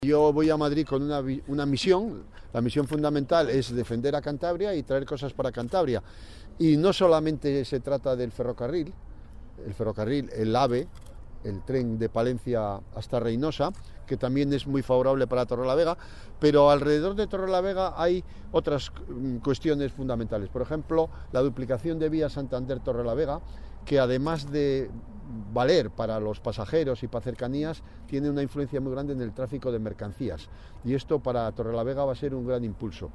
Yo voy a Madrid con una misión. La misión fundamental es defender a Cantabria y traer cosas para Cantabria. Y no solamente se trata del ferrocarril, el AVE, el tren de Palencia hasta Reynosa, que también es muy favorable para Torrelavega, pero alrededor de Torrelavega hay otras cuestiones fundamentales. Por ejemplo, la duplicación de vía Santander-Torrelavega, que además de valer para los pasajeros y para cercanías, tiene una influencia muy grande en el tráfico de mercancías. Y esto para Torrelavega va a ser un gran impulso.